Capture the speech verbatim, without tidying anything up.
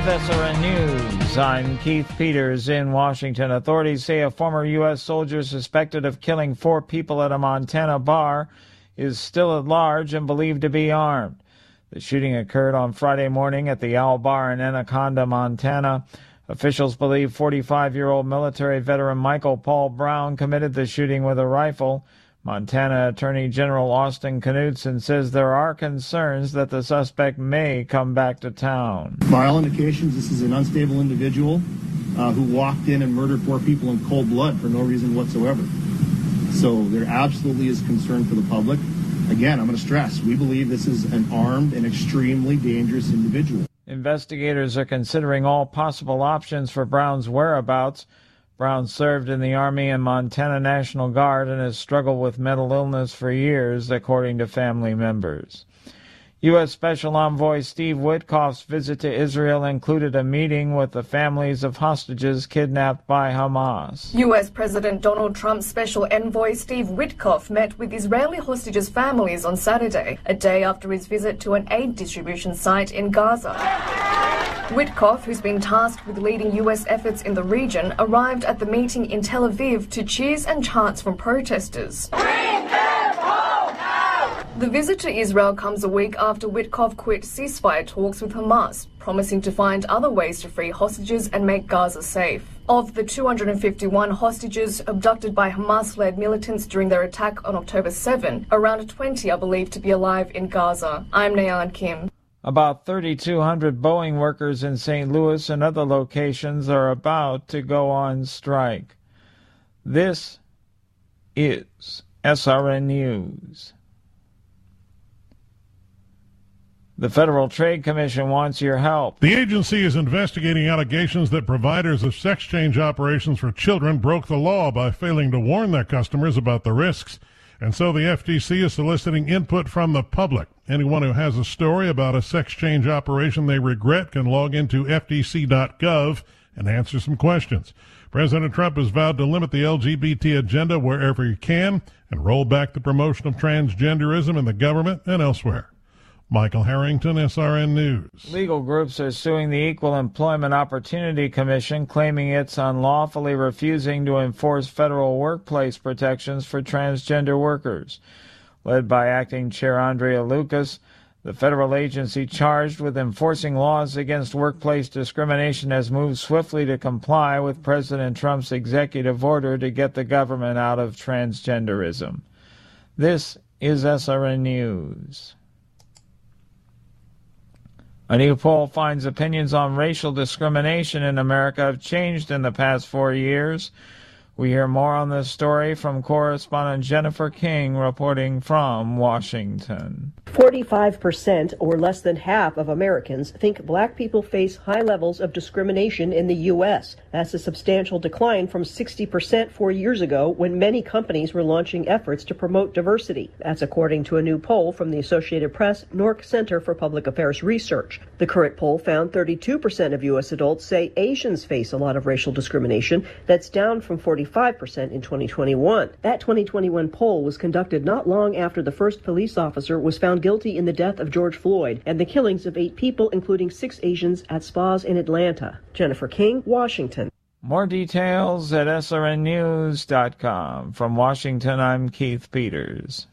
S R N News. I'm Keith Peters in Washington. Authorities say a former U S soldier suspected of killing four people at a Montana bar is still at large and believed to be armed. The shooting occurred on Friday morning at the Owl Bar in Anaconda, Montana. Officials believe forty-five-year-old military veteran Michael Paul Brown committed the shooting with a rifle. Montana Attorney General Austin Knudsen says there are concerns that the suspect may come back to town. By all indications, this is an unstable individual uh, who walked in and murdered four people in cold blood for no reason whatsoever. So there absolutely is concern for the public. Again, I'm going to stress, we believe this is an armed and extremely dangerous individual. Investigators are considering all possible options for Brown's whereabouts. Brown served in the Army and Montana National Guard and has struggled with mental illness for years, according to family members. U S. Special Envoy Steve Witkoff's visit to Israel included a meeting with the families of hostages kidnapped by Hamas. U S. President Donald Trump's Special Envoy Steve Witkoff met with Israeli hostages' families on Saturday, a day after his visit to an aid distribution site in Gaza. Witkoff, who's been tasked with leading U S efforts in the region, arrived at the meeting in Tel Aviv to cheers and chants from protesters. The visit to Israel comes a week after Witkoff quit ceasefire talks with Hamas, promising to find other ways to free hostages and make Gaza safe. Of the two hundred fifty-one hostages abducted by Hamas-led militants during their attack on October seventh, around twenty are believed to be alive in Gaza. I'm Nayan Kim. About thirty-two hundred Boeing workers in Saint Louis and other locations are about to go on strike. This is S R N News. The Federal Trade Commission wants your help. The agency is investigating allegations that providers of sex change operations for children broke the law by failing to warn their customers about the risks. And so the F T C is soliciting input from the public. Anyone who has a story about a sex change operation they regret can log into F T C dot gov and answer some questions. President Trump has vowed to limit the L G B T agenda wherever he can and roll back the promotion of transgenderism in the government and elsewhere. Michael Harrington, S R N News. Legal groups are suing the Equal Employment Opportunity Commission, claiming it's unlawfully refusing to enforce federal workplace protections for transgender workers. Led by Acting Chair Andrea Lucas, the federal agency charged with enforcing laws against workplace discrimination has moved swiftly to comply with President Trump's executive order to get the government out of transgenderism. This is S R N News. A new poll finds opinions on racial discrimination in America have changed in the past four years. We hear more on this story from correspondent Jennifer King reporting from Washington. forty-five percent, or less than half of Americans, think black people face high levels of discrimination in the U S. That's a substantial decline from sixty percent four years ago when many companies were launching efforts to promote diversity. That's according to a new poll from the Associated Press Nork Center for Public Affairs Research. The current poll found thirty-two percent of U S adults say Asians face a lot of racial discrimination. That's down from forty-five percent in twenty twenty-one. That twenty twenty-one poll was conducted not long after the first police officer was found guilty in the death of George Floyd and the killings of eight people, including six Asians, at spas in Atlanta. Jennifer King, Washington. More details at S R N news dot com. From Washington, I'm Keith Peters.